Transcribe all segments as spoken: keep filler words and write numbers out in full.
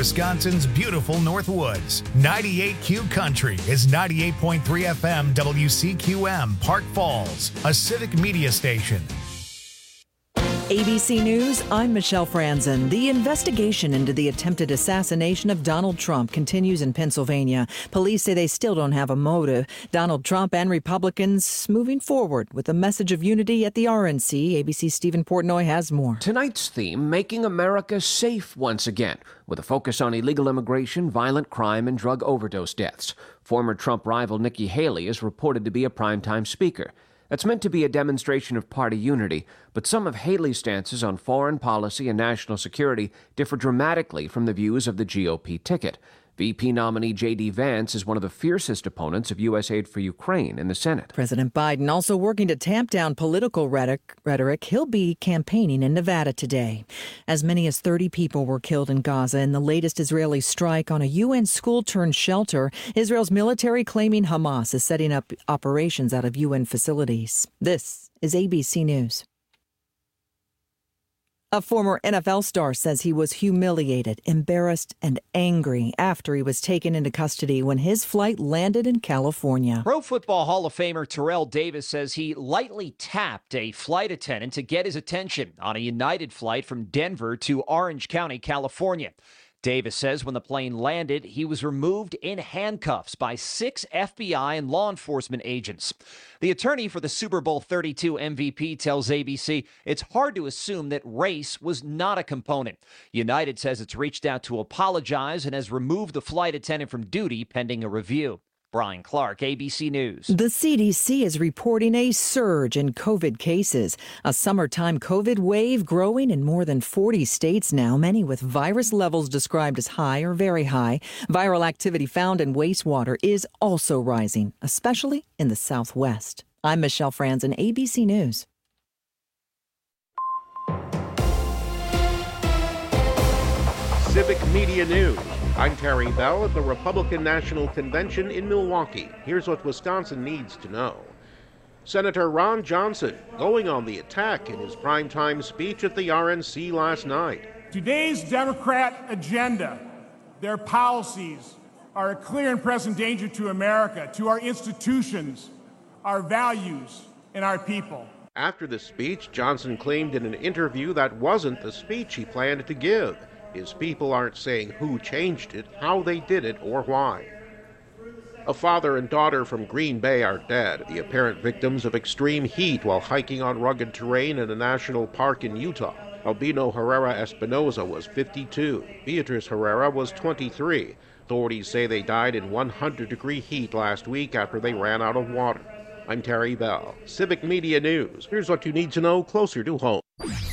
Wisconsin's beautiful Northwoods. ninety-eight Q Country is ninety-eight point three F M W C Q M, Park Falls, a civic media station. A B C News, I'm Michelle Franzen. The investigation into the attempted assassination of Donald Trump continues in Pennsylvania. Police say they still don't have a motive. Donald Trump and Republicans moving forward with a message of unity at the R N C. A B C's Stephen Portnoy has more. Tonight's theme, making America safe once again, with a focus on illegal immigration, violent crime, and drug overdose deaths. Former Trump rival Nikki Haley is reported to be a primetime speaker. That's meant to be a demonstration of party unity, but some of Haley's stances on foreign policy and national security differ dramatically from the views of the G O P ticket. V P nominee J D Vance is one of the fiercest opponents of U S aid for Ukraine in the Senate. President Biden also working to tamp down political rhetoric. rhetoric. He'll be campaigning in Nevada today. As many as thirty people were killed in Gaza in the latest Israeli strike on a U N school-turned-shelter. Israel's military claiming Hamas is setting up operations out of U N facilities. This is A B C News. A former N F L star says he was humiliated, embarrassed, and angry after he was taken into custody when his flight landed in California. Pro Football Hall of Famer Terrell Davis says he lightly tapped a flight attendant to get his attention on a United flight from Denver to Orange County, California. Davis says when the plane landed, he was removed in handcuffs by six F B I and law enforcement agents. The attorney for the Super Bowl thirty-two M V P tells A B C it's hard to assume that race was not a component. United says it's reached out to apologize and has removed the flight attendant from duty pending a review. Brian Clark, A B C News. The C D C is reporting a surge in COVID cases. A summertime COVID wave growing in more than forty states now, many with virus levels described as high or very high. Viral activity found in wastewater is also rising, especially in the Southwest. I'm Michelle Franzen, A B C News. Civic Media News. I'm Terry Bell at the Republican National Convention in Milwaukee. Here's what Wisconsin needs to know. Senator Ron Johnson going on the attack in his primetime speech at the R N C last night. Today's Democrat agenda, their policies, are a clear and present danger to America, to our institutions, our values, and our people. After the speech, Johnson claimed in an interview that wasn't the speech he planned to give. His people aren't saying who changed it, how they did it, or why. A father and daughter from Green Bay are dead, the apparent victims of extreme heat while hiking on rugged terrain in a national park in Utah. Albino Herrera Espinoza was fifty-two. Beatrice Herrera was twenty-three. Authorities say they died in one hundred degree heat last week after they ran out of water. I'm Terry Bell, Civic Media News. Here's what you need to know closer to home.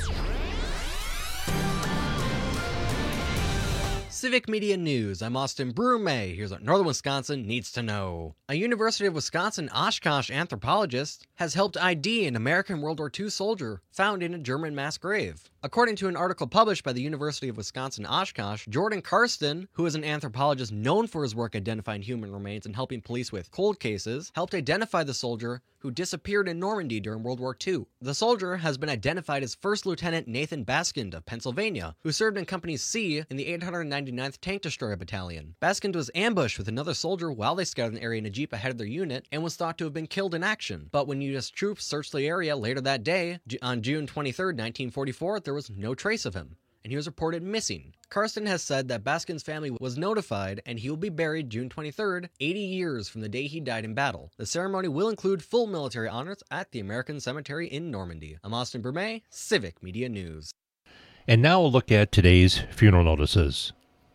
Civic Media News, I'm Austin Brume. Here's what Northern Wisconsin needs to know. A University of Wisconsin Oshkosh anthropologist has helped I D an American World War Two soldier found in a German mass grave. According to an article published by the University of Wisconsin Oshkosh, Jordan Karsten, who is an anthropologist known for his work identifying human remains and helping police with cold cases, helped identify the soldier who disappeared in Normandy during World War Two. The soldier has been identified as First Lieutenant Nathan Baskind of Pennsylvania, who served in Company C in the eight hundred ninety-ninth Tank Destroyer Battalion. Baskind was ambushed with another soldier while they scouted an area in a jeep ahead of their unit and was thought to have been killed in action. But when U S troops searched the area later that day, on June twenty-third, nineteen forty-four, there was no trace of him, and he was reported missing. Karsten has said that Baskind's family was notified and he will be buried June twenty-third, eighty years from the day he died in battle. The ceremony will include full military honors at the American Cemetery in Normandy. I'm Austin Brume, Civic Media News. And now we'll look at today's funeral notices.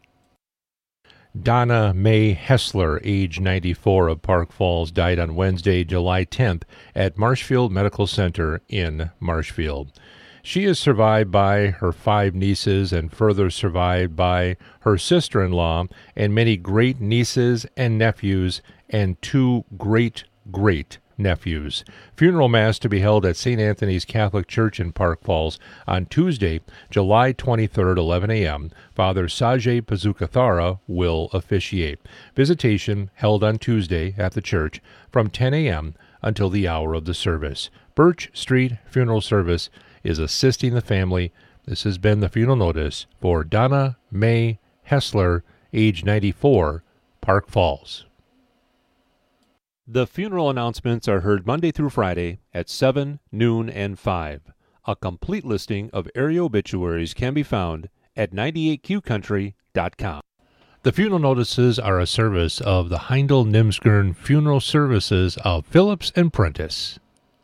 Donna Mae Hessler, age ninety-four, of Park Falls, died on Wednesday, July tenth at Marshfield Medical Center in Marshfield. She is survived by her five nieces and further survived by her sister-in-law and many great-nieces and nephews and two great-great-nephews. Funeral Mass to be held at Saint Anthony's Catholic Church in Park Falls on Tuesday, July twenty-third, eleven a.m. Father Sajay Pazukathara will officiate. Visitation held on Tuesday at the church from ten a.m. until the hour of the service. Birch Street Funeral Service is assisting the family. This has been the funeral notice for Donna Mae Hessler, age ninety-four, Park Falls. The funeral announcements are heard Monday through Friday at seven, noon, and five. A complete listing of area obituaries can be found at ninety-eight Q country dot com. The funeral notices are a service of the Heindel-Nimskern Funeral Services of Phillips and Prentice.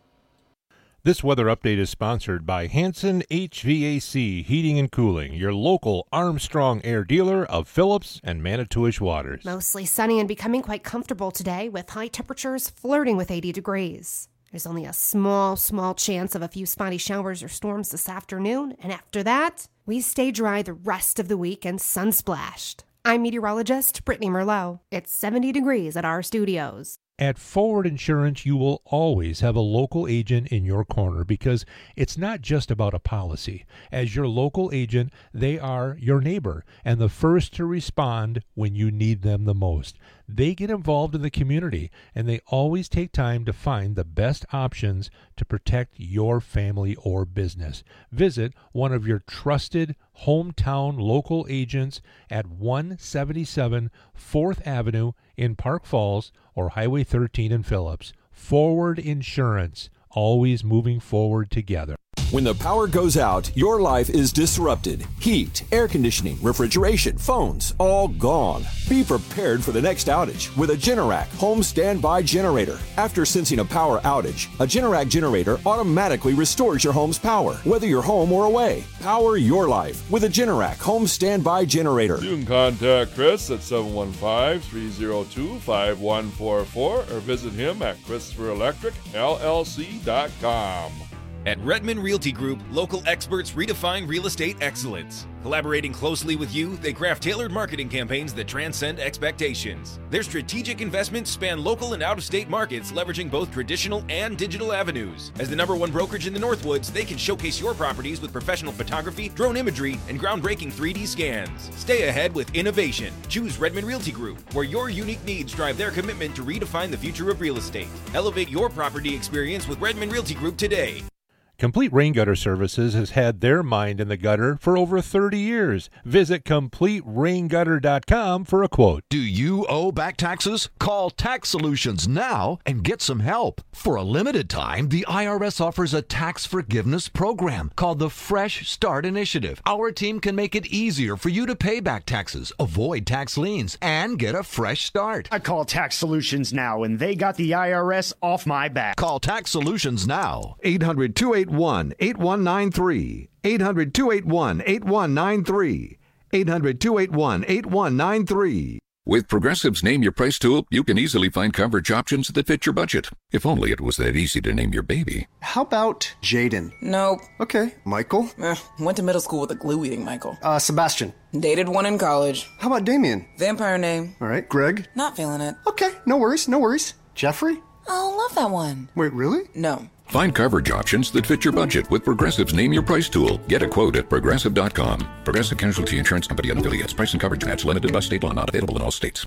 This weather update is sponsored by Hanson H V A C Heating and Cooling, your local Armstrong Air dealer of Phillips and Manitowish waters. Mostly sunny and becoming quite comfortable today, with high temperatures flirting with eighty degrees. There's only a small, small chance of a few spotty showers or storms this afternoon, and after that, we stay dry the rest of the week and sun-splashed. I'm meteorologist Brittany Merlot. It's seventy degrees at our studios. At Forward Insurance, you will always have a local agent in your corner because it's not just about a policy. As your local agent, they are your neighbor and the first to respond when you need them the most. They get involved in the community, and they always take time to find the best options to protect your family or business. Visit one of your trusted hometown local agents at one seventy-seven fourth Avenue in Park Falls or Highway thirteen in Phillips. Forward Insurance, always moving forward together. When the power goes out, your life is disrupted. Heat, air conditioning, refrigeration, phones, all gone. Be prepared for the next outage with a Generac home standby generator. After sensing a power outage, a Generac generator automatically restores your home's power, whether you're home or away. Power your life with a Generac home standby generator. You can contact Chris at seven one five, three zero two, five one four four or visit him at Christopher Electric L L C dot com. At Redmond Realty Group, local experts redefine real estate excellence. Collaborating closely with you, they craft tailored marketing campaigns that transcend expectations. Their strategic investments span local and out-of-state markets, leveraging both traditional and digital avenues. As the number one brokerage in the Northwoods, they can showcase your properties with professional photography, drone imagery, and groundbreaking three D scans. Stay ahead with innovation. Choose Redmond Realty Group, where your unique needs drive their commitment to redefine the future of real estate. Elevate your property experience with Redmond Realty Group today. Complete Rain Gutter Services has had their mind in the gutter for over thirty years. Visit complete rain gutter dot com for a quote. Do you owe back taxes? Call Tax Solutions now and get some help. For a limited time, the I R S offers a tax forgiveness program called the Fresh Start Initiative. Our team can make it easier for you to pay back taxes, avoid tax liens, and get a fresh start. I call Tax Solutions now, and they got the I R S off my back. Call Tax Solutions now. eight hundred, two eight one, eight one nine three. eight hundred, two eight one, eight one nine three. eight hundred, two eight one, eight one nine three. With Progressive's Name Your Price tool, you can easily find coverage options that fit your budget. If only it was that easy to name your baby. How about Jaden? Nope. Okay. Michael? Eh, went to middle school with a glue-eating Michael. Uh, Sebastian? Dated one in college. How about Damien? Vampire name. All right. Greg? Not feeling it. Okay. No worries. No worries. Jeffrey? Oh, love that one. Wait, really? No. Find coverage options that fit your budget with Progressive's Name Your Price tool. Get a quote at progressive dot com. Progressive Casualty Insurance Company and affiliates. Price and coverage match limited by state law. Not available in all states.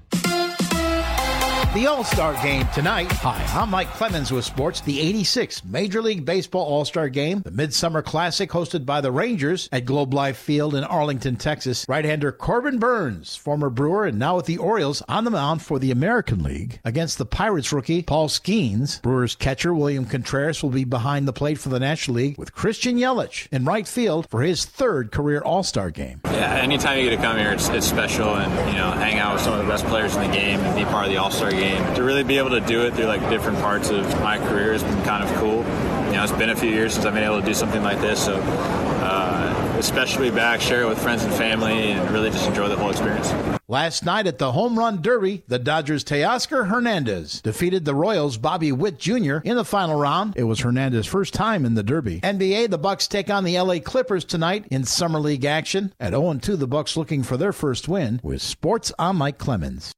The All-Star Game tonight. Hi, I'm Mike Clemens with sports. The eighty-sixth Major League Baseball All-Star Game, the Midsummer Classic hosted by the Rangers at Globe Life Field in Arlington, Texas. Right-hander Corbin Burns, former Brewer and now with the Orioles, on the mound for the American League against the Pirates rookie Paul Skeens. Brewers catcher William Contreras will be behind the plate for the National League with Christian Yelich in right field for his third career All-Star Game. Yeah, anytime you get to come here, it's, it's special, and you know, hang out with some of the best players in the game and be part of the All-Star Game. To really be able to do it through like different parts of my career has been kind of cool. You know, it's been a few years since I've been able to do something like this, so uh, especially back, share it with friends and family, and really just enjoy the whole experience. Last night at the Home Run Derby, the Dodgers' Teoscar Hernandez defeated the Royals' Bobby Witt Junior in the final round. It was Hernandez's first time in the Derby. N B A, the Bucks take on the L A Clippers tonight in Summer League action. At oh and two, the Bucks looking for their first win. With sports, I'm Mike Clemens.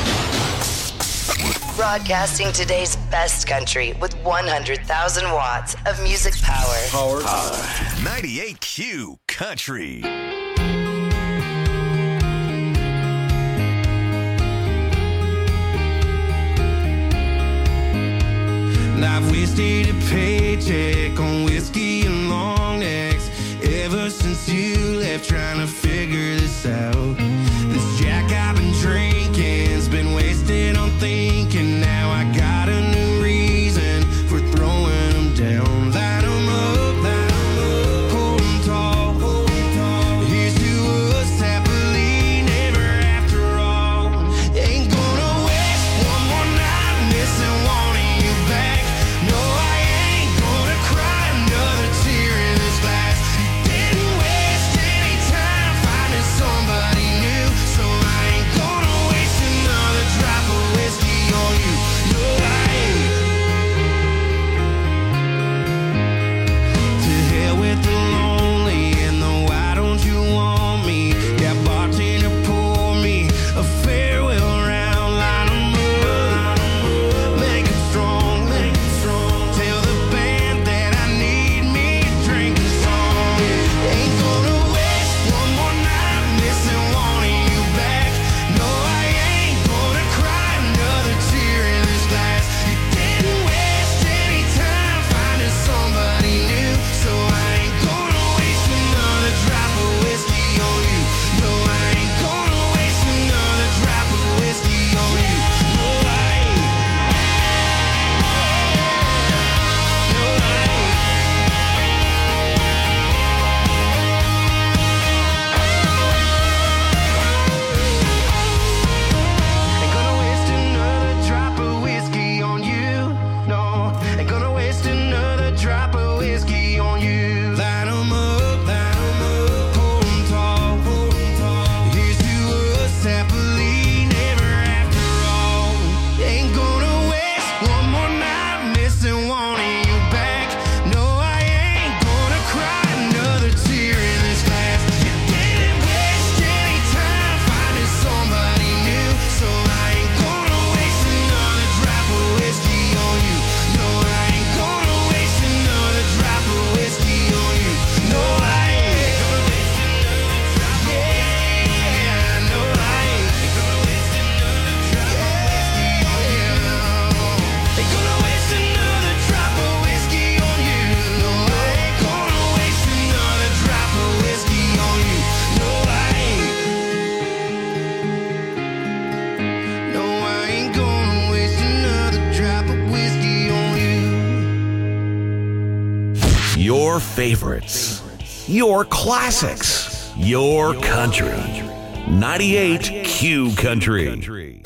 Broadcasting today's best country with one hundred thousand watts of music power. Power. Power. ninety-eight Q Country. I've wasted a paycheck on whiskey and long necks ever since you left, trying to figure this out. Your favorites. Your classics. Your country. ninety-eight Q Country.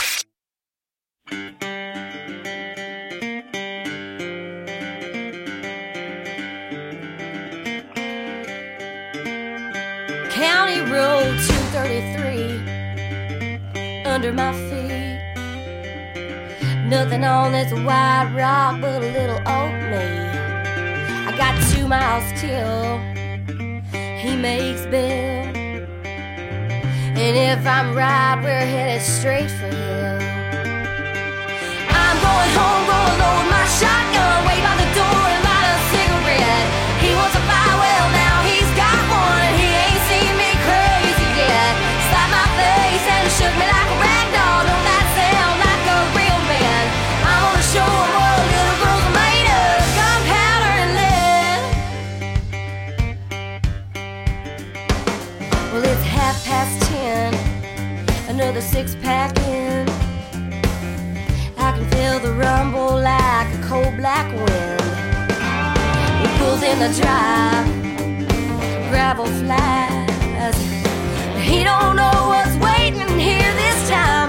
County Road two thirty-three under my feet. Nothing on this wide rock but a little old me. I got two miles till he makes bail. And if I'm right, we're headed straight for him. I'm going home, gonna load my shotgun, wait by the door and light a cigarette. He wants a fire, well now he's got one, and he ain't seen me crazy yet. Slapped my face and shook me like a rag doll. Don't that sound like a real man? I'm gonna show him what little girls are made of, gunpowder and lead. Well, it's half past ten, another six pack in. I can feel the rumble like a cold black wind. He pulls in the drive, gravel flies. He don't know what's waiting here this time.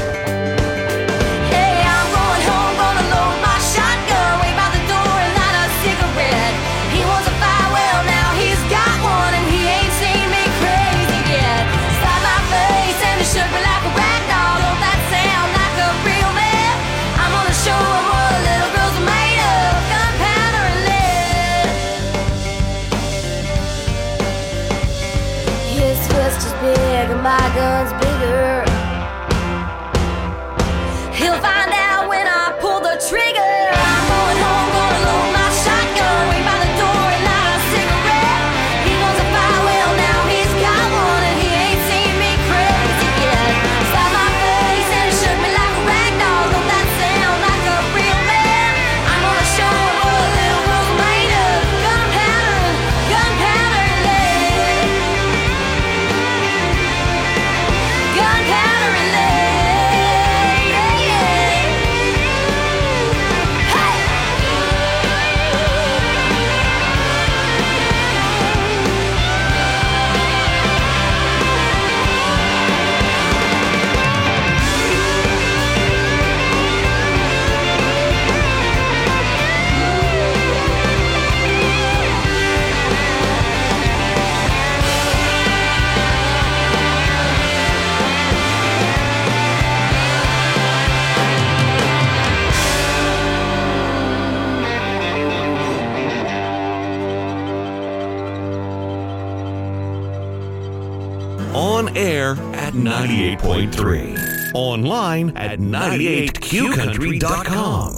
Hey, I'm going home, gonna load my shotgun, wait by the door and light a cigarette. He wants a fire, well now he's got one, and he ain't seen me crazy yet. Slapped my face and he shook me like a rag doll. Don't that sound like a real man? I'm gonna show him what little girls are made of, gunpowder and lead. His fist is big and my gun's bigger. He'll find out when I pull the trigger. I'm going home, gonna load my shotgun, wait by the door and light a cigarette. He wants a fire, well now he's got one, and he ain't seen me crazy yet. Slapped my face and he shook me like a rag doll. Don't that sound like a real man? I'm gonna show him what little girls are made of, gunpowder, gunpowder and lead. Gunpowder and lead, yeah, yeah. Hey! On air at ninety-eight point three. Online at ninety-eight Q country dot com.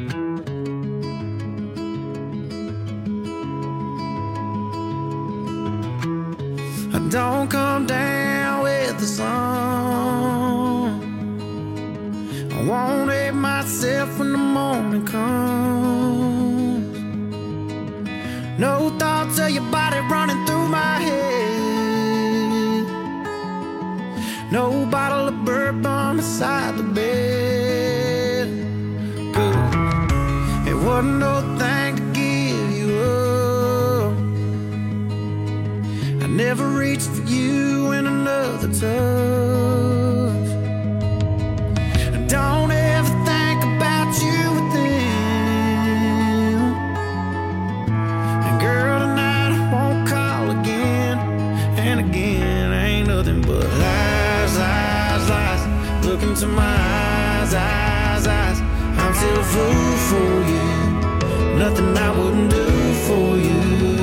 I don't come down with the sun. I won't hate myself when the morning comes. No thoughts of your body running through my head. No bottle of bourbon beside the bed. Good. It wasn't no thing to give you up. I never reached for you in another touch. I don't ever think about you with them. And girl, tonight I won't call again and again. Ain't nothing but lies, lies, lies. Look into my eyes, eyes, eyes. I'm still a fool for you. Nothing I wouldn't do for you.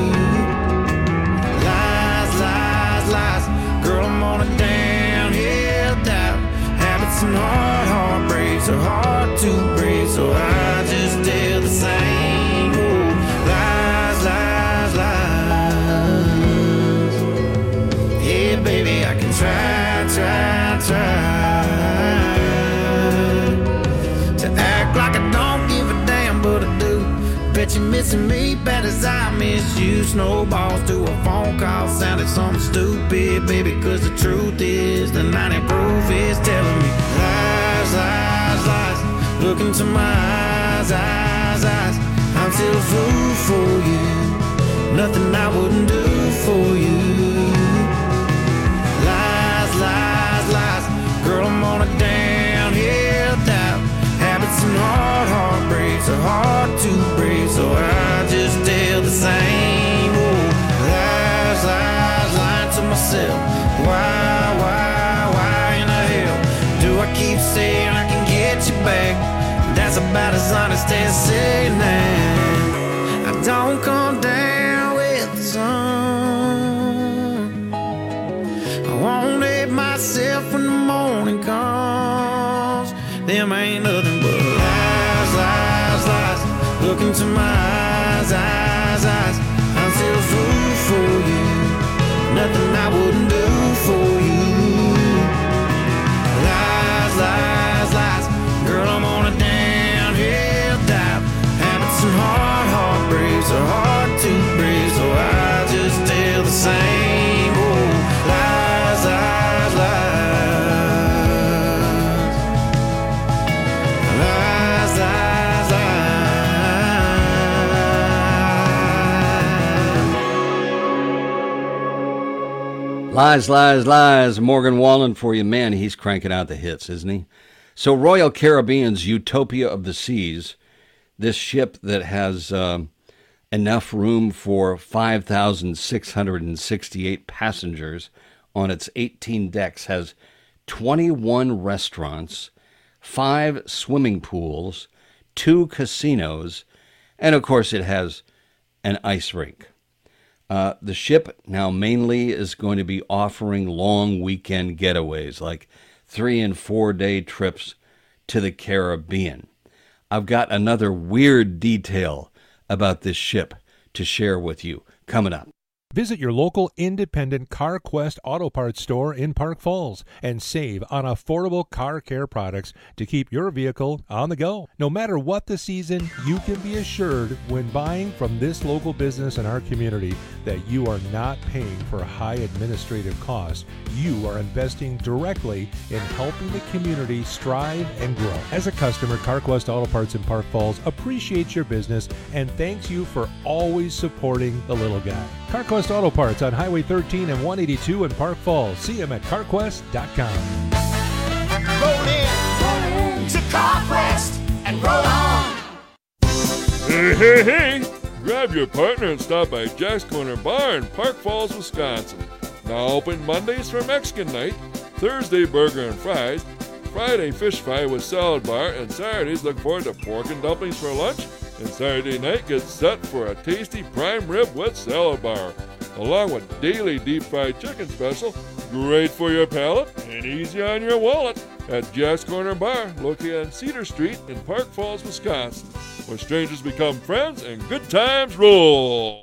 Lies, lies, lies. Girl, I'm on a downhill dive. Habits and hard heartbreaks are hard to break, so I just tell the same old lies, lies, lies. Yeah, baby, I can try, try, try to act like I don't give a damn, but I do. Bet you're missing me bad as I miss you. Snowballs to a phone call sounded something stupid, baby, cause the truth is the ninety proof is telling me lies, lies, lies. Look into my eyes, eyes, eyes. I'm still a fool for you. nothing I wouldn't do for you. Lies, lies, lies, girl, I'm on a downhill dive. Habits and hard heartbreaks are hard to break, so I just tell the same old lies, lies, lying to myself. Why, why, why in the hell do I keep saying I can get you back? That's about as honest as saying that I don't come down with the sun. I won't let myself when the morning comes. Them ain't nothing but lies, lies, lies. Look into my eyes, eyes, eyes. I'm still a fool for you. Nothing I wouldn't do for you. Lies, lies, lies. Girl, I'm on a downhill dive. Habits and hard heartbreaks are hard to break, so I just tell the same old lies, lies, lies. Lies, lies, lies. Lies, lies, lies. Morgan Wallen for you. Man, he's cranking out the hits, isn't he? So Royal Caribbean's Utopia of the Seas, this ship that has uh, enough room for five thousand six hundred sixty-eight passengers on its eighteen decks, has twenty-one restaurants, five swimming pools, two casinos, and of course it has an ice rink. Uh, the ship now mainly is going to be offering long weekend getaways, like three and four day trips to the Caribbean. I've got another weird detail about this ship to share with you coming up. Visit your local independent CarQuest Auto Parts store in Park Falls and save on affordable car care products to keep your vehicle on the go. No matter what the season, you can be assured when buying from this local business in our community that you are not paying for high administrative costs. You are investing directly in helping the community strive and grow. As a customer, CarQuest Auto Parts in Park Falls appreciates your business and thanks you for always supporting the little guy. CarQuest Auto Parts on Highway thirteen and one eighty-two in Park Falls. See them at carquest dot com. Roll in, roll in to CarQuest and roll on. Hey, hey, hey! Grab your partner and stop by Jack's Corner Bar in Park Falls, Wisconsin. Now open Mondays for Mexican night, Thursday burger and fries, Friday fish fry with salad bar, and Saturdays look forward to pork and dumplings for lunch, and Saturday night gets set for a tasty prime rib with salad bar, along with daily deep fried chicken special, great for your palate and easy on your wallet, at Jack's Corner Bar, located on Cedar Street in Park Falls, Wisconsin, where strangers become friends and good times roll.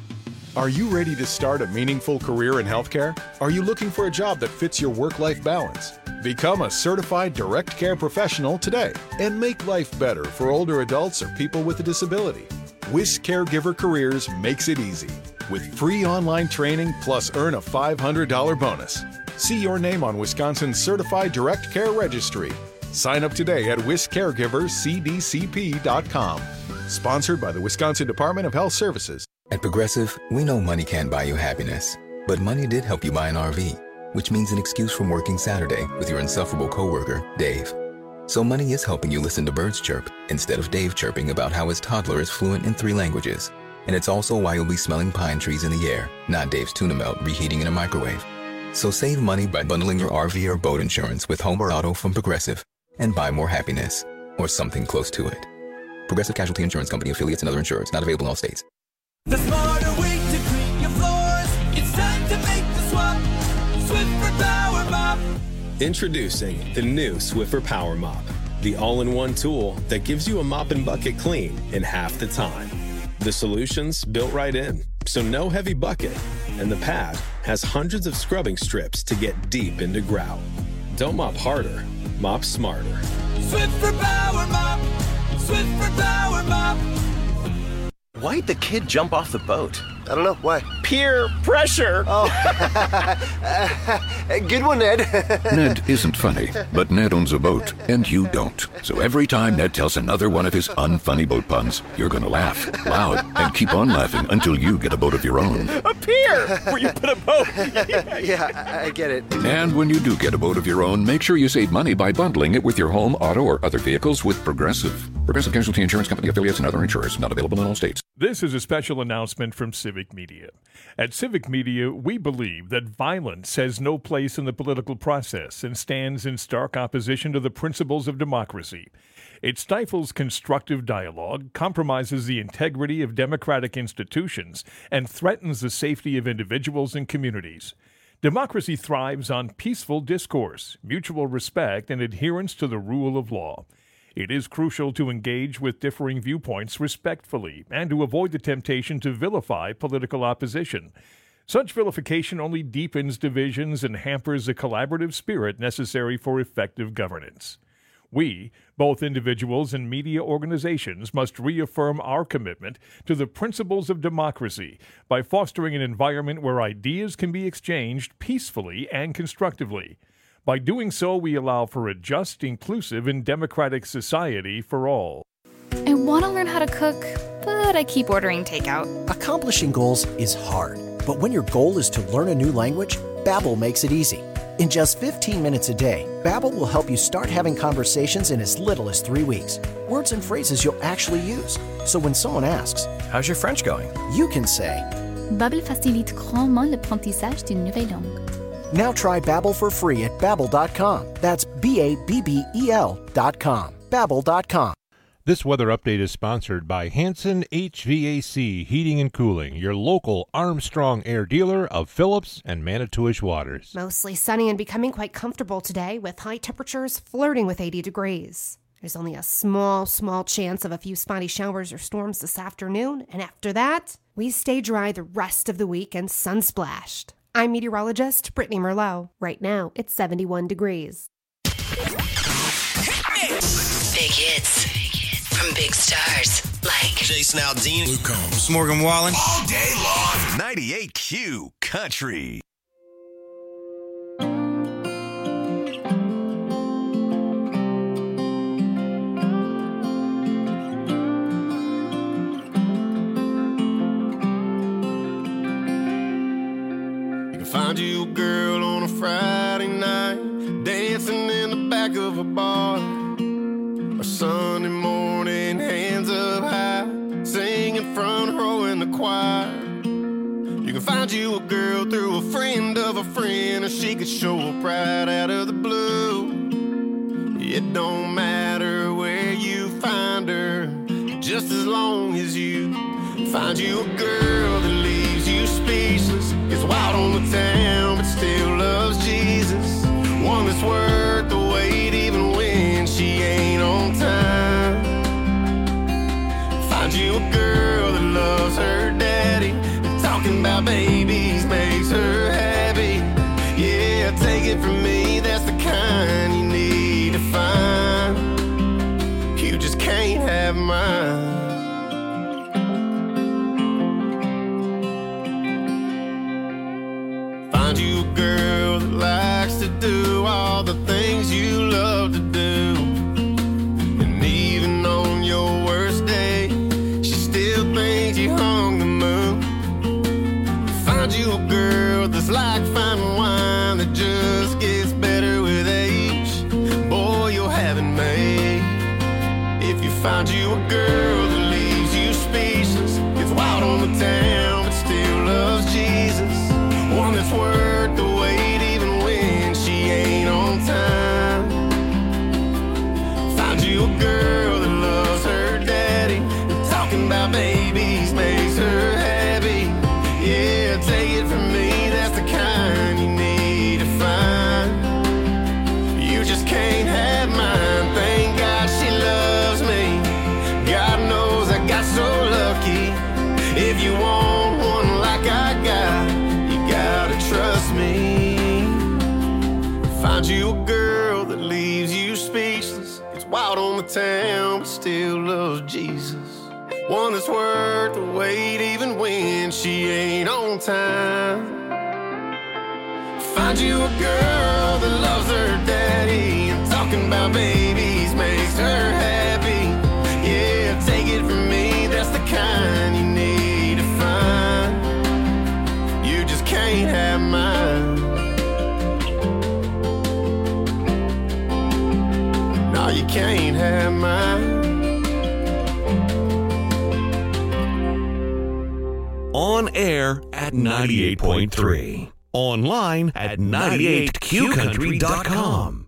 Are you ready to start a meaningful career in healthcare? Are you looking for a job that fits your work-life balance? Become a certified direct care professional today and make life better for older adults or people with a disability. Wisc Caregiver Careers makes it easy with free online training plus earn a five hundred dollars bonus. See your name on Wisconsin's Certified Direct Care Registry. Sign up today at wisc caregivers c d c p dot com. Sponsored by the Wisconsin Department of Health Services. At Progressive, we know money can't buy you happiness, but money did help you buy an R V, which means an excuse from working Saturday with your insufferable coworker, Dave. So money is helping you listen to birds chirp instead of Dave chirping about how his toddler is fluent in three languages. And it's also why you'll be smelling pine trees in the air, not Dave's tuna melt reheating in a microwave. So save money by bundling your R V or boat insurance with home or auto from Progressive and buy more happiness, or something close to it. Progressive Casualty Insurance Company, affiliates, and other insurers. Not available in all states. The smarter way to clean your floors. It's time to make the swap. Swiffer Power Mop. Introducing the new Swiffer Power Mop, the all-in-one tool that gives you a mop and bucket clean in half the time. The solution's built right in, so no heavy bucket, and the pad has hundreds of scrubbing strips to get deep into grout. Don't mop harder, mop smarter. Swiffer Power Mop. Swiffer Power Mop. Why'd the kid jump off the boat? I don't know. Why? Peer pressure. Oh. Good one, Ned. Ned isn't funny, but Ned owns a boat, and you don't. So every time Ned tells another one of his unfunny boat puns, you're going to laugh loud and keep on laughing until you get a boat of your own. A pier where you put a boat. yeah, yeah, I get it. And when you do get a boat of your own, make sure you save money by bundling it with your home, auto, or other vehicles with Progressive. Progressive Casualty Insurance Company affiliates and other insurers. Not available in all states. This is a special announcement from Civic Media. At Civic Media, we believe that violence has no place in the political process and stands in stark opposition to the principles of democracy. It stifles constructive dialogue, compromises the integrity of democratic institutions, and threatens the safety of individuals and communities. Democracy thrives on peaceful discourse, mutual respect, and adherence to the rule of law. It is crucial to engage with differing viewpoints respectfully and to avoid the temptation to vilify political opposition. Such vilification only deepens divisions and hampers the collaborative spirit necessary for effective governance. We, both individuals and media organizations, must reaffirm our commitment to the principles of democracy by fostering an environment where ideas can be exchanged peacefully and constructively. By doing so, we allow for a just, inclusive, and democratic society for all. I want to learn how to cook, but I keep ordering takeout. Accomplishing goals is hard, but when your goal is to learn a new language, Babbel makes it easy. In just fifteen minutes a day, Babbel will help you start having conversations in as little as three weeks. Words and phrases you'll actually use. So when someone asks, "How's your French going?" you can say, Babbel facilite grandement l'apprentissage d'une nouvelle langue. Now try Babbel for free at babbel dot com. That's B A B B E L dot com. Babbel dot com. This weather update is sponsored by Hanson H V A C Heating and Cooling, your local Armstrong Air dealer of Phillips and Manitowish waters. Mostly sunny and becoming quite comfortable today with high temperatures flirting with eighty degrees. There's only a small, small chance of a few spotty showers or storms this afternoon, and after that, we stay dry the rest of the week and sun-splashed. I'm meteorologist Brittany Merlot. Right now, it's seventy-one degrees. Big hits from big stars like Jason Aldean, Luke Combs, Morgan Wallen. All day long. ninety-eight Q Country. Find you a girl on a Friday night, dancing in the back of a bar, or Sunday morning, hands up high, singing front row in the choir. You can find you a girl through a friend of a friend, or she could show up right out of the blue. It don't matter where you find her, just as long as you find you a girl that leaves you speechless, gets wild on the town but still loves Jesus, one that's worth the wait even when she ain't on time. Find you a girl that loves her daddy, and talking about babies makes her happy. Yeah, take it from me, that's the kind you need to find. You just can't have mine. Find you a girl that likes to do all the things you love to do, and even on your worst day, she still thinks you hung the moon. Find you a girl that's like fine wine that just gets better with age. Boy, you'll have it made. If you find you a girl that leaves you speechless, gets wild on the town but still loves Jesus, one that's worth the wait even when she ain't on time. Find you a girl that loves her daddy, and talking about babies makes her happy. Yeah, take it from me, that's the kind you need to find. You just can't have mine. Thank God she loves me. God knows I got so lucky. If you want one like I got, gotta trust me. Find you a girl that leaves you speechless, gets wild on the town but still loves Jesus, one that's worth the wait even when she ain't on time. Find you a girl that loves her daddy and talking about babies makes her happy. Yeah, take it from me, that's the kind you need to find. You just can't have mine. No, you can't have mine. On air at ninety-eight point three. Online at ninety-eight Q country dot com.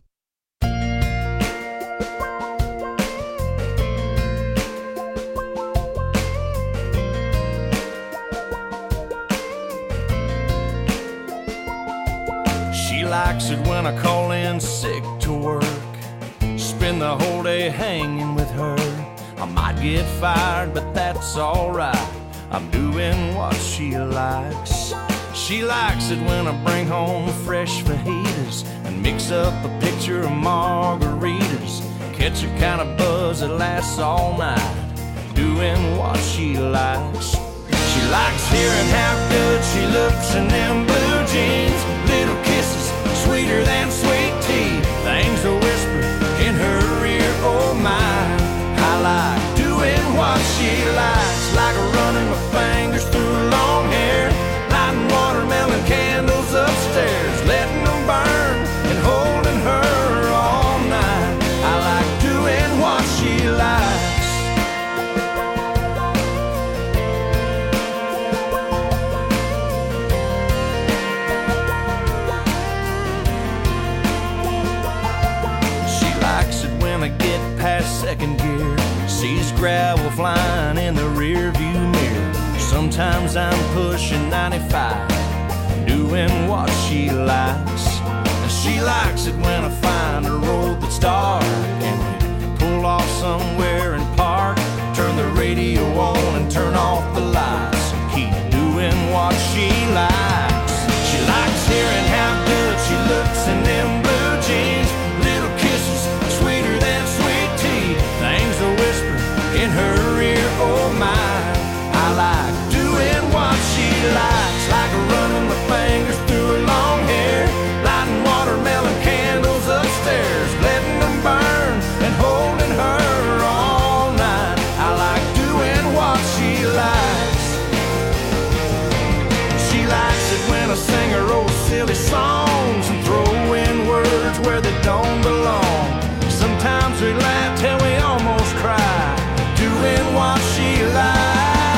She likes it when I call in sick to work. Spend the whole day hanging with her. I might get fired, but that's alright. I'm doing what she likes. She likes it when I bring home fresh fajitas and mix up a picture of margaritas. Catch a kind of buzz that lasts all night, doing what she likes. She likes hearing how good she looks in them blue jeans. Little kisses, sweeter than sweet tea. Things to whisper in her ear, oh my. I like doing what she likes, like running my fingers through long hair, lighting watermelon candles upstairs, letting them burn and holding her all night. I like doing what she likes. She likes it when I get past second gear, sees gravel flying in the rear view mirror. Sometimes I'm pushing ninety-five, doing what she likes. And she likes it when I find a road that's dark and we pull off somewhere and park. Turn the radio on and turn off the lights and keep doing what she likes. She likes hearing how good she looks in them blue jeans. Little kisses, sweeter than sweet tea. Things to whisper in her ear, oh my. I like doing what she likes, like running my fingers through her long hair, lighting watermelon candles upstairs, letting them burn and holding her all night. I like doing what she likes. She likes it when I sing her old silly songs and throw in words where they don't belong. Sometimes we laugh till we almost cry, doing what she likes.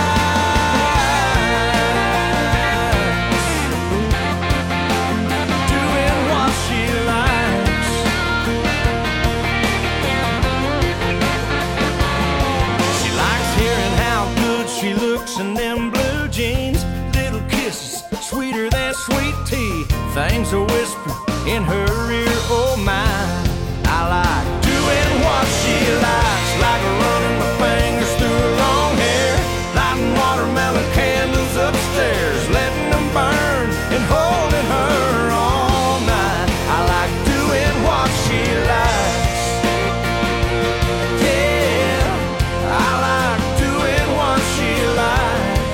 In them blue jeans, little kisses, sweeter than sweet tea. Things are whispered in her ear, oh my. I like doing what she likes, like running my fingers through her long hair, lighting watermelon candles upstairs, letting them burn and holding her all night. I like doing what she likes. Yeah, I like doing what she likes.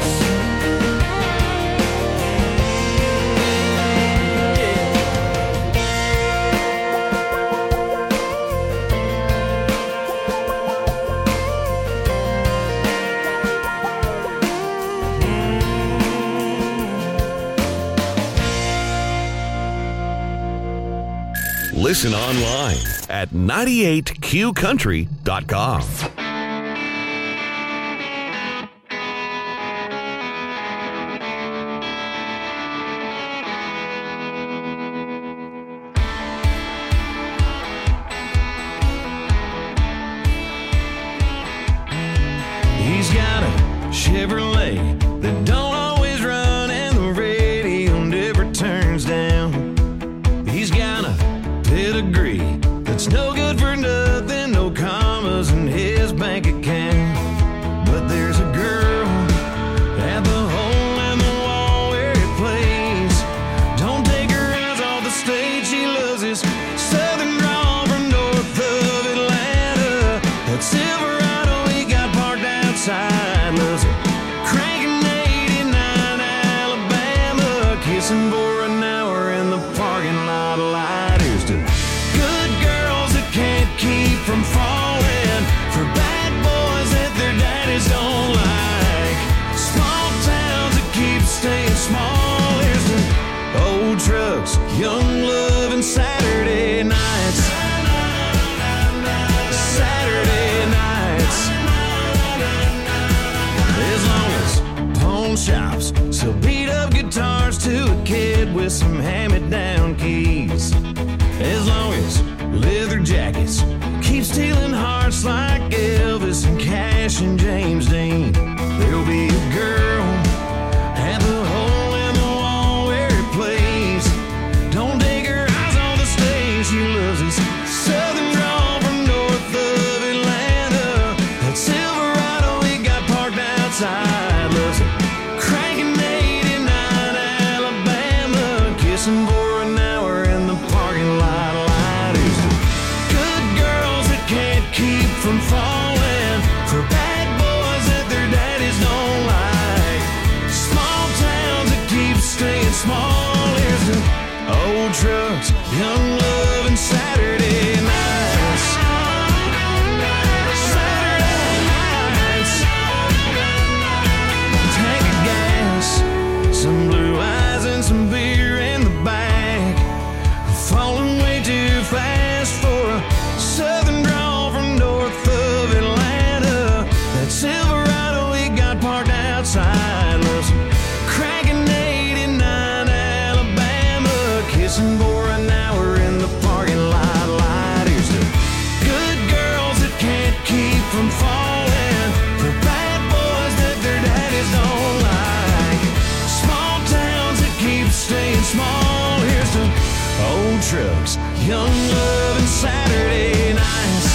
Listen online at ninety-eight Q country dot com. He's got a Chevrolet that don't always run and the radio never turns down. He's got a pedigree that's no good for nothing, no commas in his small. Here's the old trucks, young love, and Saturday nights. Saturday nights. As long as pawn shops sell beat up guitars to a kid with some hand-me-down keys. As long as leather jackets keep stealing hearts like Elvis and Cash and James Dean, there'll be a girl at the hole in the wall where it plays. Don't take her eyes off the stage. She loves this southern drawl from north of Atlanta. That Silverado we got parked outside. Loves it cranking eighty-nine Alabama, kissing for an hour in the parking lot. Keep from falling for bad boys that their daddies don't like. Small towns that keep staying small. Here's the old trucks, young love, and Saturday nights. Saturday nights. Tank of gas, some blue eyes, and some beer in the back. Falling way too fast for a southern drawl. Silverado we got parked outside. Loves cranking eighty-nine Alabama, kissing for an hour in the parking lot. Light. Here's the good girls that can't keep from falling for bad boys that their daddies don't like. Small towns that keep staying small. Here's the old trucks, young love, and Saturday nights.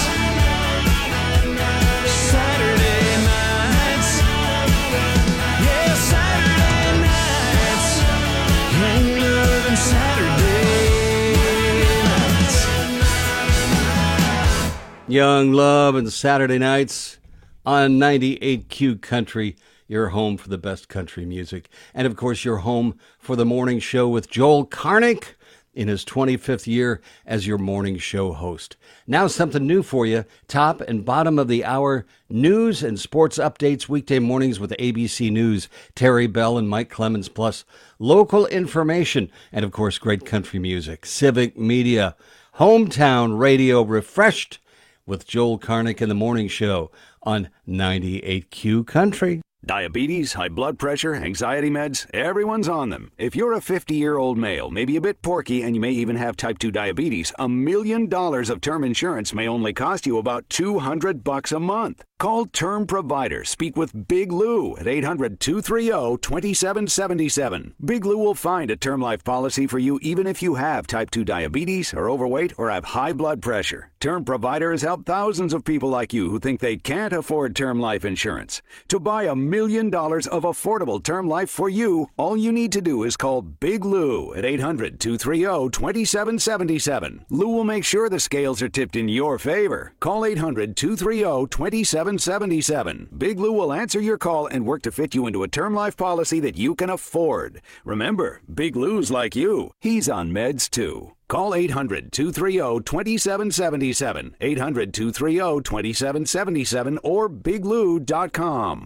Young Love and Saturday Nights on ninety-eight Q Country, your home for the best country music. And, of course, your home for the morning show with Joel Karnick in his twenty-fifth year as your morning show host. Now something new for you. Top and bottom of the hour news and sports updates weekday mornings with A B C News, Terry Bell and Mike Clemens, plus local information and, of course, great country music. Civic Media, hometown radio refreshed with Joel Karnick in the morning show on ninety-eight Q Country. Diabetes, high blood pressure, anxiety meds, everyone's on them. If you're a fifty-year-old male, maybe a bit porky, and you may even have type two diabetes, a million dollars of term insurance may only cost you about two hundred bucks a month. Call Term Provider. Speak with Big Lou at eight hundred, two three zero, two seven seven seven. Big Lou will find a term life policy for you even if you have type two diabetes, are overweight, or have high blood pressure. Term Provider has helped thousands of people like you who think they can't afford term life insurance. To buy a million dollars of affordable term life for you, all you need to do is call Big Lou at eight hundred, two three zero, two seven seven seven. Lou will make sure the scales are tipped in your favor. Call eight hundred, two three zero, two seven seven seven. Big Lou will answer your call and work to fit you into a term life policy that you can afford. Remember, Big Lou's like you. He's on meds too. Call eight hundred, two three zero, two seven seven seven, eight hundred, two three zero, two seven seven seven, or big lou dot com.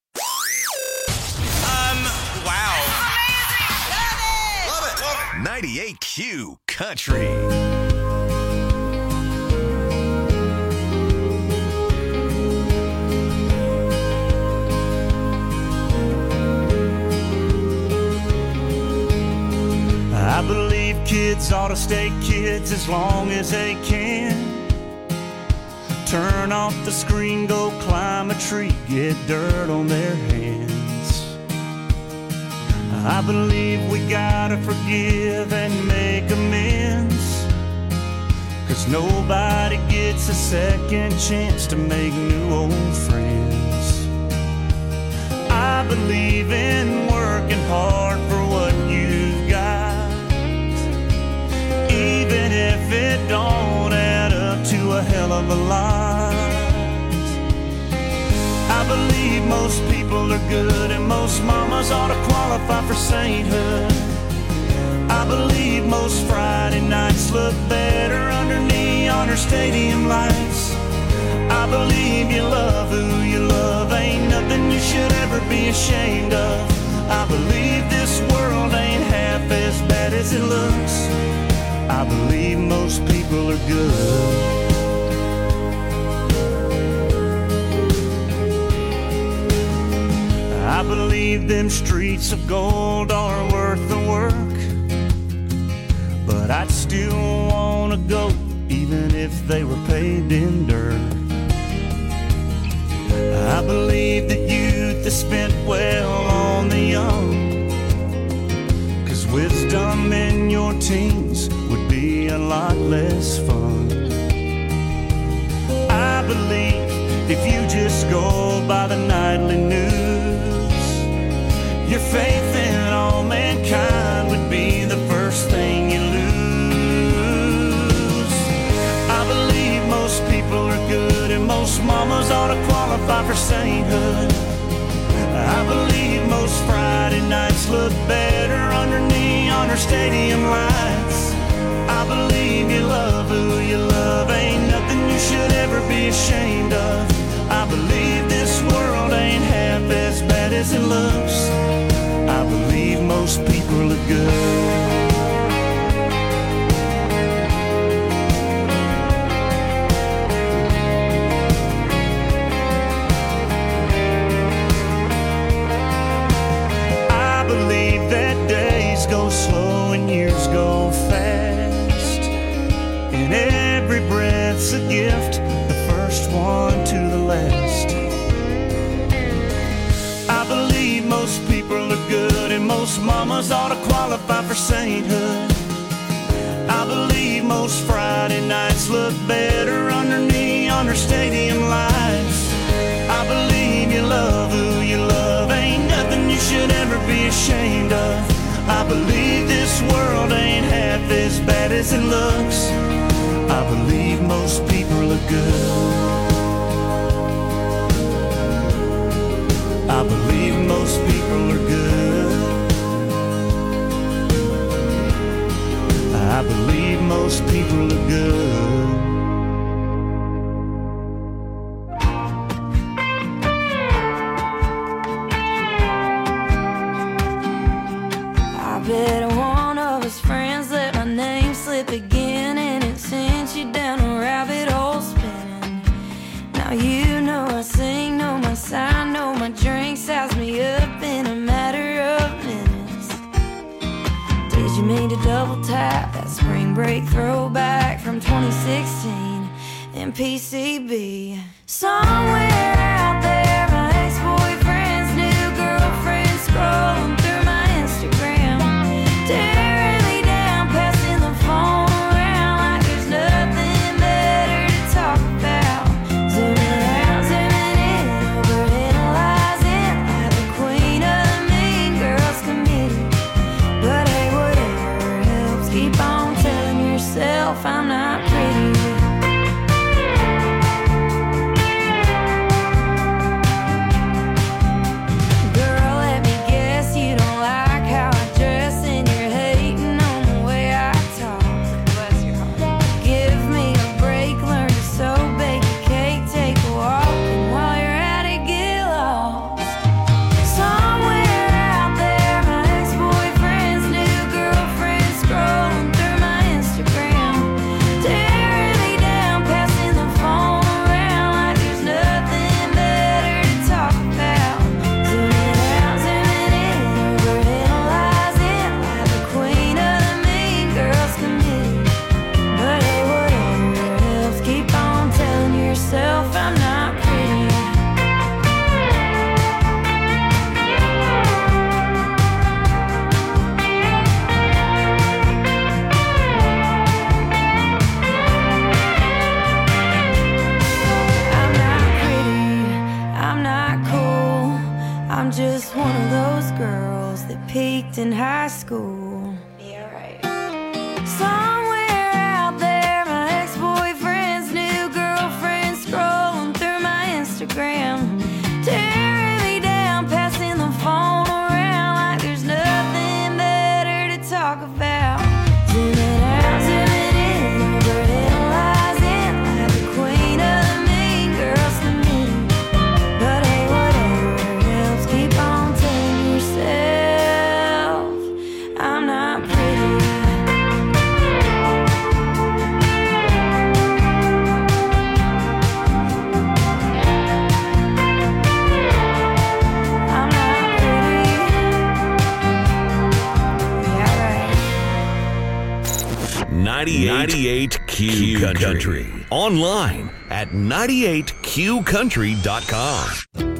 Um, wow. Love it. Love it. Love it. ninety-eight Q Country. I believe kids ought to stay kids as long as they can. Turn off the screen, go climb a tree, get dirt on their hands. I believe we gotta forgive and make amends, 'cause nobody gets a second chance to make new old friends. I believe in working hard for what you've got, even if it don't add up to a hell of a lot. I believe most people are good and most mamas ought to qualify for sainthood. I believe most Friday nights look better under neon or stadium lights. I believe you love who you love, ain't nothing you should ever be ashamed of. I believe this world as it looks. I believe most people are good. I believe them streets of gold are worth the work, but I'd still want to go even if they were paved in dirt. I believe that youth is spent well on the young, 'cause wisdom in your teens would be a lot less fun. I believe if you just go by the nightly news, your faith in all mankind would be the first thing you lose. I believe most people are good and most mamas ought to qualify for sainthood. I believe most Friday nights look better under neon or stadium lights. I believe you love who you love, ain't nothing you should ever be ashamed of. I believe this world ain't half as bad as it looks. I believe most people are good. I believe that days go slow and years go fast, and every breath's a gift, the first one to the last. I believe most people are good and most mamas ought to qualify for sainthood. I believe most Friday nights look better under neon or stadium lights. I believe you love who you love, ain't nothing you should ever be ashamed of. I believe this world ain't half as bad as it looks. I believe most people are good. I believe most people are good. I believe most people are good. I bet one of his friends let my name slip again, and it sent you down a rabbit hole spinning. Now you know I sing, know my sign, know my drink, size me up in a matter of minutes. Did you mean to double tap that spring break throwback from twenty sixteen in P C B? Somewhere out there, my ex-boyfriend's new girlfriend scrolling through my Instagram, tearing me down, passing the phone around like there's nothing better to talk about. Zooming out, zooming in, overanalyzing like the queen of the mean girls committee. But hey, whatever helps, keep on telling yourself I'm not pretty. Girl, let me guess, you don't like how I dress, and you're hating on the way I talk. Bless your heart. Give me a break, learn to sew, bake a cake, take a walk, and while you're at it, get lost. Somewhere out there, my ex-boyfriend's new girlfriend scrolling through my Instagram, tearing me down, passing the phone around like there's nothing better to talk about. Zooming out, zooming in, overanalyzing like the queen of the mean girls committee. But hey, whatever helps, keep on telling yourself I'm not pretty. I'm not pretty, I'm not cool, I'm just one of those girls that peaked in high school. Yeah, right. Somewhere out there, my ex-boyfriend's new girlfriend scrolling through my Instagram, tearing me down, passing the phone around like there's nothing better to talk about. Zooming out, zooming in, overanalyzing like the queen of the mean girls committee. But hey, whatever helps, keep on telling yourself I'm not pretty. ninety-eight Q Country. Online at ninety-eight Q country dot com.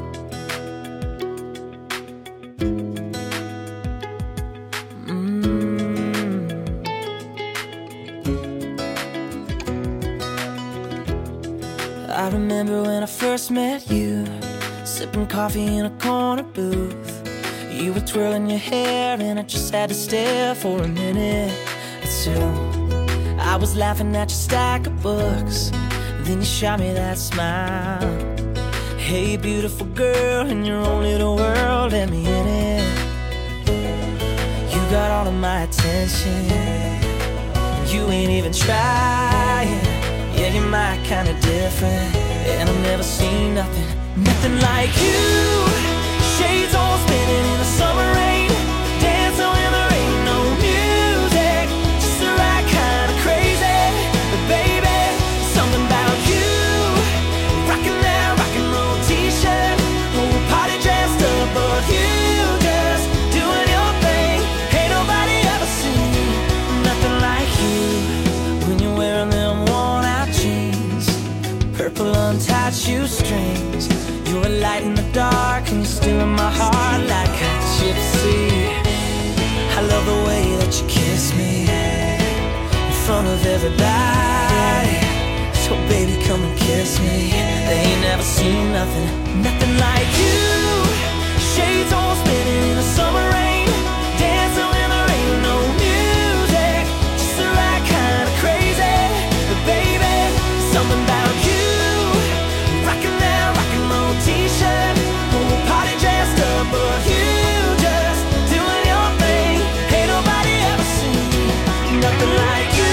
I remember when I first met you, sipping coffee in a corner booth. You were twirling your hair and I just had to stare for a minute or two. I was laughing at your stack of books, then you shot me that smile. Hey beautiful girl, in your own little world, let me in it. You got all of my attention, you ain't even trying. Yeah, you're my kind of different, and I've never seen nothing, nothing like you. Shades all spinning in the summer rain, dancing when there ain't no music, just the right kind of crazy. But baby, something about you, rocking that rock and roll t-shirt, whole party dressed up, but you just doing your thing. Ain't nobody ever seen nothing like you. When you're wearing them worn out jeans, purple untied shoestrings, you're a light in the dark and you're still in my heart like a gypsy. I love the way that you kiss me in front of everybody. So baby, come and kiss me. They ain't never seen nothing, nothing like you. Shades all spinning in the summer rain, dancing when there ain't no music, just the right kind of crazy. But baby, something about you, rocking that rock and roll t-shirt, whole party dressed up, but you just doing your thing. Ain't nobody ever seen nothing like you.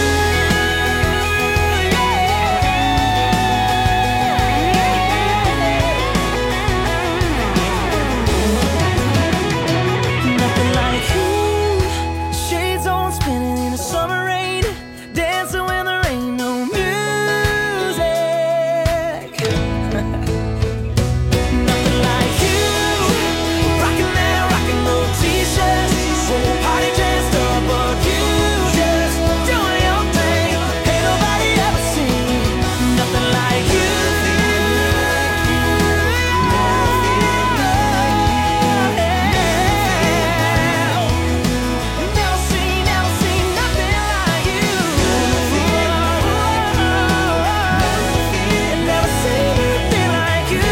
Nothing like you. Shades on spinning in the summer rain, dancing when there ain't no music. Nothing like you, rocking that rock and roll t-shirt, whole party dressed up, but you just doing your thing. Ain't nobody ever seen nothing like you. Never seen, never seen nothing like you. Never seen anything like you.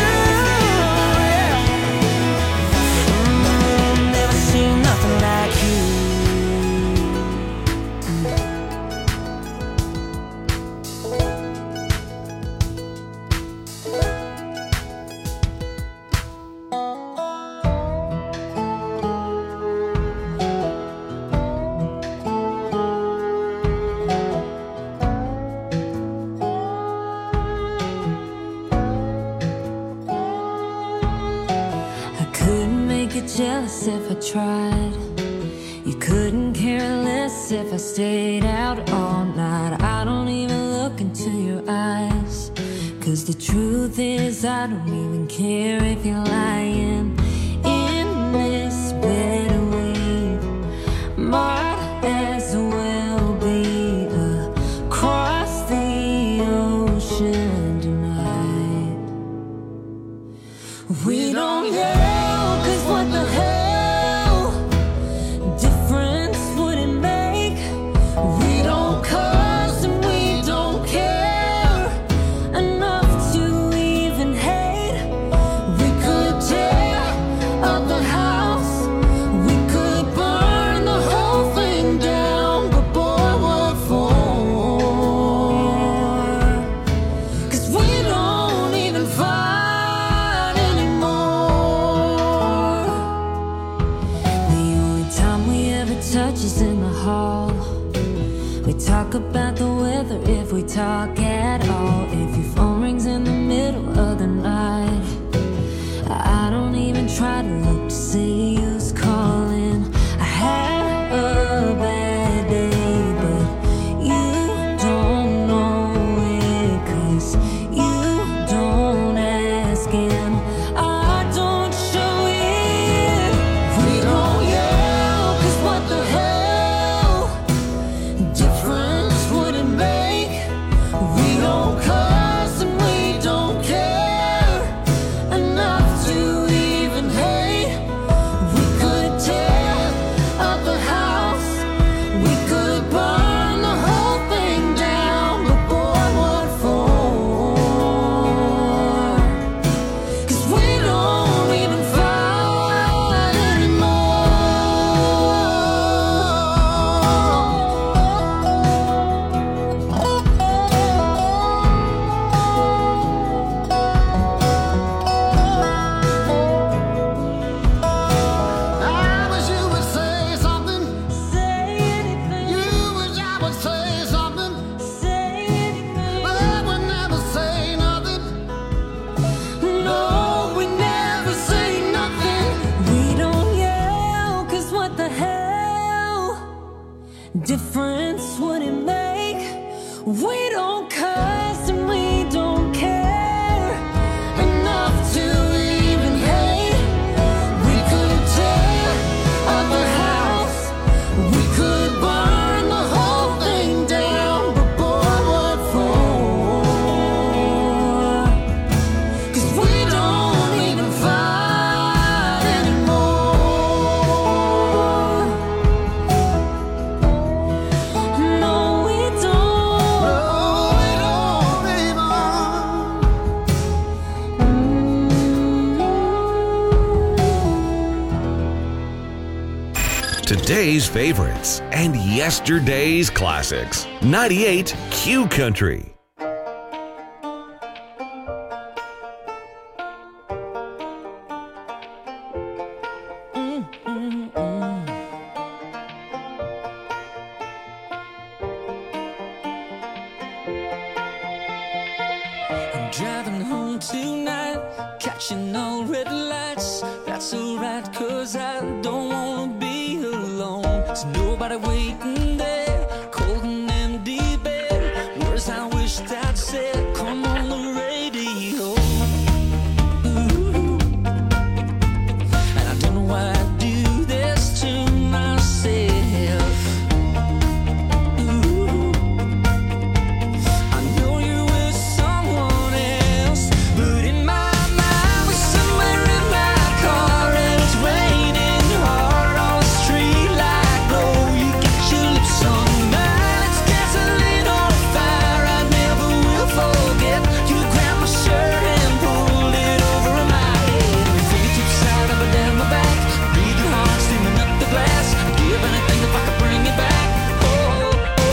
Mm, Never seen nothing like you. I couldn't make you jealous if I tried. You couldn't care less if I stayed out all night. I don't even look into your eyes, 'cause the truth is I don't even care if you're lying. In this bed we might as well be across the ocean tonight. We don't yell, 'cause what the hell difference would it make? We don't cuss and we don't care enough to even hate. We could tear up the house, we could burn the whole thing down, but boy, what for? 'Cause we don't even fight anymore. The only time we ever touch is in the hall. We talk about the weather if we talk at all. If your phone rings in the middle of the night, I don't even try to look to see who's calling. I had a bad day, but you don't know it, 'cause you don't ask and I don't show it. We don't yell, 'cause what the hell difference would difference would it make? We don't cuss and we don't care enough to even hate. We could tear up the house, we could burn the whole thing down, but boy, what for? 'Cause we don't even fight anymore. No, we don't. No, we don't Today's favorites and yesterday's classics. ninety-eight Q Country. I'm driving home tonight, catching all red lights. That's alright, 'cause I don't wanna be alone. There's nobody waiting there, cold and empty bed. Words I wished I'd said, come on the radio. Ooh. And I don't know why I do this to myself. Ooh. I know you're with someone else, but in my mind we're somewhere in my car and it's raining hard on the street like glow. You got your lips on mine, it's gasoline on fire. I never will forget. You grabbed my shirt and pulled it over my head. Your fingertips side up and down my back, breathing hard, steaming up the glass. I'd give anything if I could bring you back. Oh, oh,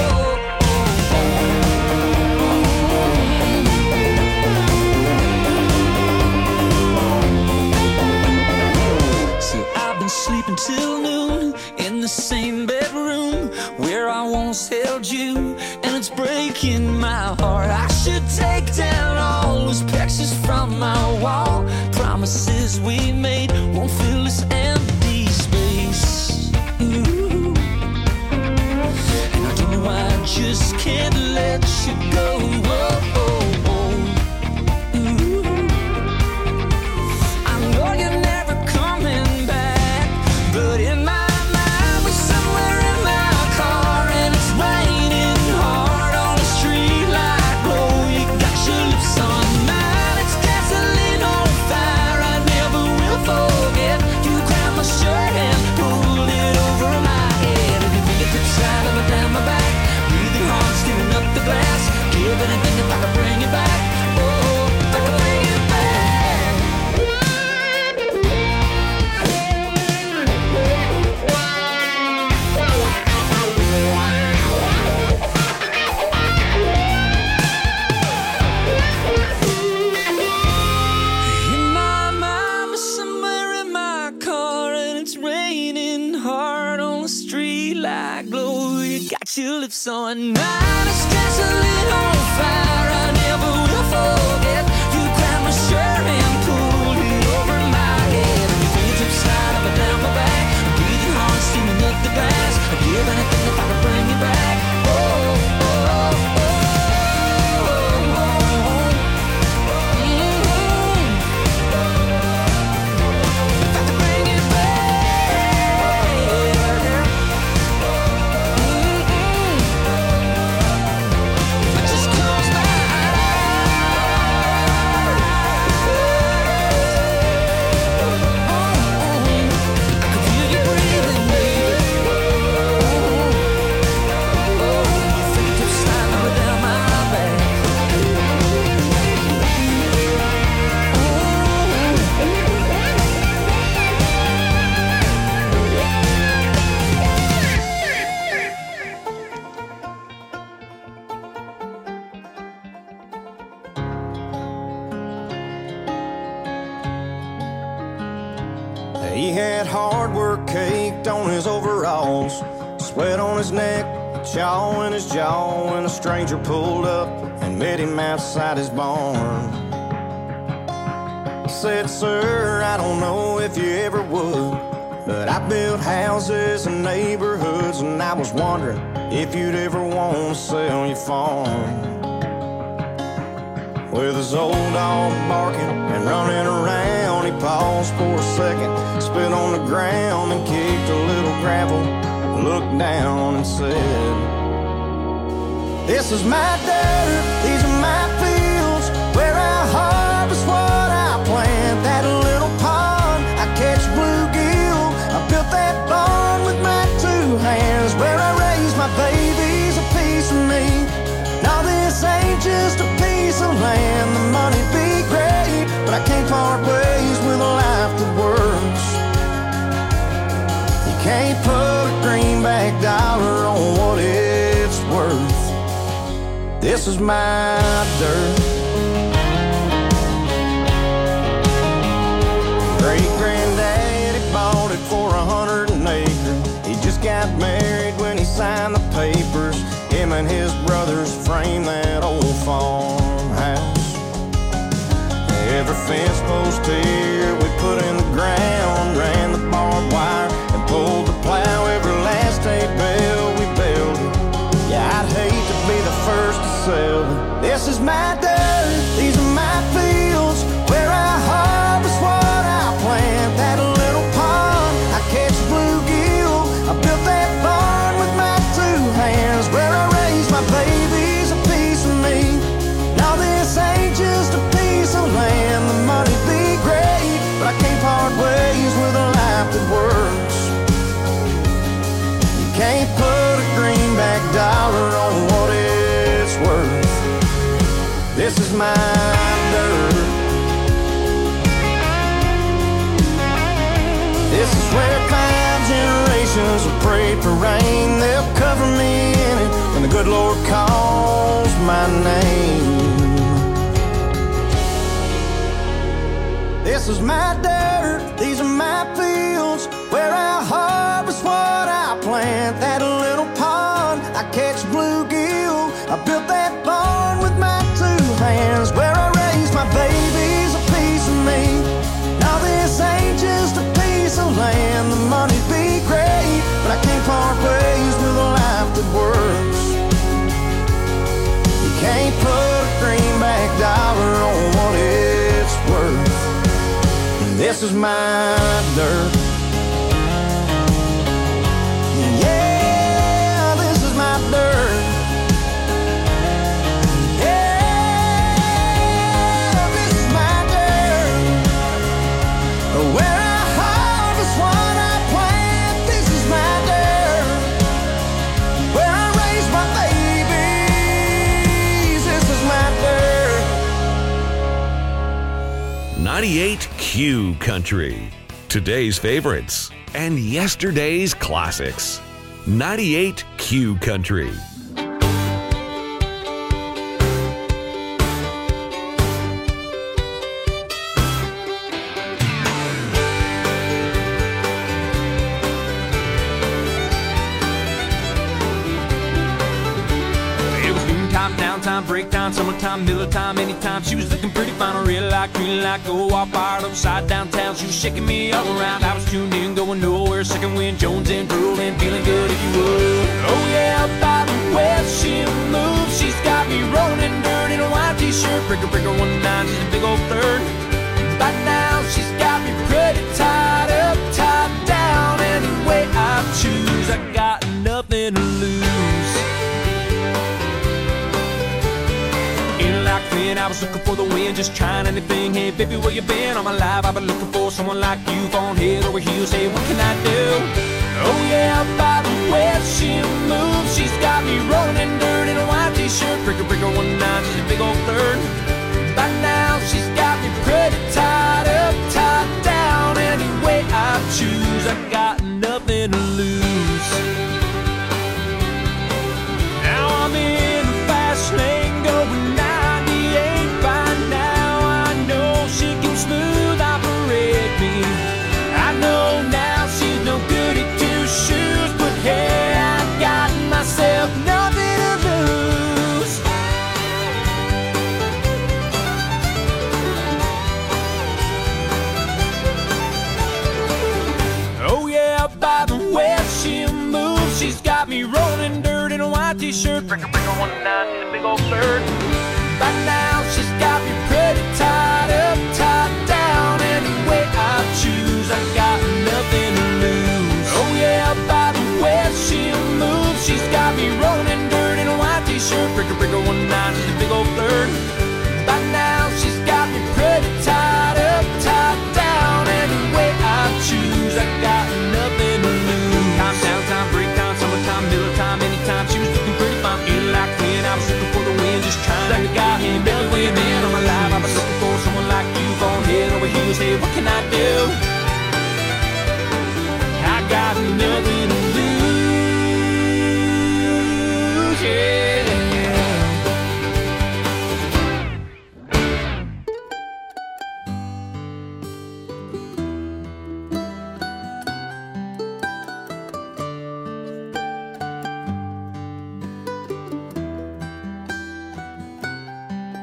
See, I've been sleeping till noon in the same bedroom where I once held you, and it's breaking my heart. I should take down all those pictures from my wall. Promises we made won't fill this empty space. Ooh. And I don't know why I just can't let you go. Whoa, whoa, whoa. Ooh. I know you're never coming back, but in my mind we're somewhere in my car and it's raining hard on the street like glow. You got your lips on mine, it's gasoline on fire. I never will forget. You grabbed my shirt and pulled it over my head. And your fingertips right up and down my back, breathing hard, steaming up the glass. Give anything if I could bring you back. Oh, if I could bring you back. In my mind, we're somewhere in my car and it's raining hard on the street like glow. You got your lips on mine, it's gasoline on fire. I never will forget. You grabbed my shirt and pulled it over my head. And your fingertips slide up and down my back, breathing hard, steaming up the glass. I'd give anything if I could bring you back. Oh, oh, oh, oh, oh, oh. Mm-hmm. If I could bring you back. Mm-hmm. I just close my eyes. I could feel you breathing, baby. Your fingertips slide up and down my back. He had hard work caked on his overalls, sweat on his neck, chaw in his jaw, when a stranger pulled up and met him outside his barn. Said, "Sir, I don't know if you ever would But I built houses and neighborhoods, and I was wondering if you'd ever want to sell your farm. With his old dog barking and running around, he paused for a second, spit on the ground and kicked a little gravel, looked down and said, "This is my dirt, these are my fields, where I harvest what I plant. That little pond, I catch bluegill, I built that barn with my two hands, where I raise my babies, a piece of me. Now this ain't just a piece of land, the money be great, but I can't part ways with a life that works. You can't put a greenback dollar on what it's worth. This is my dirt." Great-granddaddy bought it for a hundred an acre. He just got married when he signed the papers. Him and his brothers framed that old farmhouse. Every fence post here we put in the ground, ran the barbed wire and pulled the plow. Every last hay bale we built. Yeah, I'd hate to be the first to sell. This is my dirt, these are my fields, where I harvest what I plant. That little pond, I catch bluegill, I built that barn with my two hands, where I raise my babies, a piece of me. Now this ain't just a piece of land, the money be great, but I can't part ways with a life that works. You can't put a greenback dollar on what it's worth. This is my dirt. This is where five generations have prayed for rain. They'll cover me in it when the good Lord calls my name. This is my dirt, these are my fields, where I harvest what I plant. That little pond, I catch bluegill, I built that barn with my two hands, where I raise my babies, a piece of me. Now this ain't just a piece of land, the money be great, but I can't part ways with a life that works. You can't put a greenback dollar on what it's worth. This is my dirt. Yeah, this is my dirt. Yeah, this is my dirt. Where I harvest what I plant. This is my dirt. Where I raise my babies. This is my dirt. ninety-eight Q Country. Today's favorites and yesterday's classics. ninety-eight Q Country. Breakdown, summertime, middle time, anytime. She was looking pretty fine, red like, green like, go all fired upside downtown. She was shaking me all around. I was tuned in, going nowhere. Second wind, Jones and drooling, feeling good if you would. Oh yeah, by the way she moves, she's got me rolling in dirt in a white t-shirt. Breaker, breaker, one nine, she's a big old third. By now, she's got me pretty tied up, tied down. Any way I choose, I got nothing to lose. Like then I was looking for the wind, just trying anything. Hey baby, where you been? All my life I've been looking for someone like you, falling head over heels. Hey, what can I do? Oh yeah, by the way she moves, she's got me rolling in dirt in a white t-shirt. Breaker, breaker, one nine, she's a big old third. By now she's got me pretty tied up, tied down. Any way I choose, I got nothing to lose. Now I'm in the fast lane going smooth operate me. I know now she's no good at two shoes, but hey, I got myself nothing to lose. Oh yeah, t-shirt. Breaker, breaker, one nine, the big old bird. Back down.